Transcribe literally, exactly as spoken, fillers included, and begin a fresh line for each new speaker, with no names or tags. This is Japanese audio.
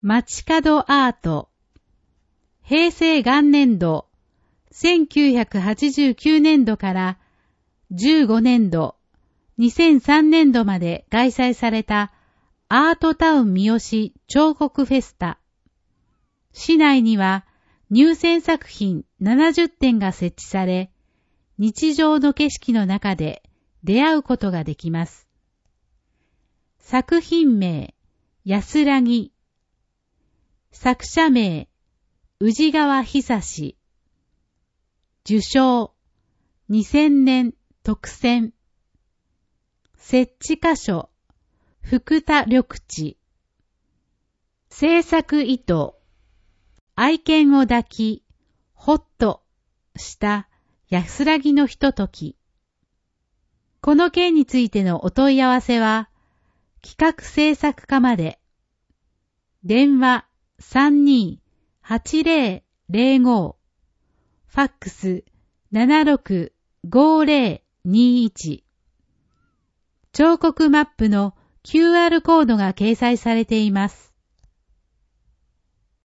街角アート。平成元年度、せんきゅうひゃくはちじゅうきゅうねんどからじゅうごねんど、にせんさんねんどまで開催されたアートタウン三好彫刻フェスタ。市内には入選作品ななじゅってんが設置され、日常の景色の中で出会うことができます。作品名、安らぎ。作者名、宇治川久志。受賞、にせんねん特選。設置箇所、福田緑地。制作意図、愛犬を抱き、ほっとした安らぎのひととき。この件についてのお問い合わせは、企画制作課まで。電話 さんにーはちぜろぜろご、ファックス ななろくごぜろにいち。彫刻マップの キューアール コードが掲載されています。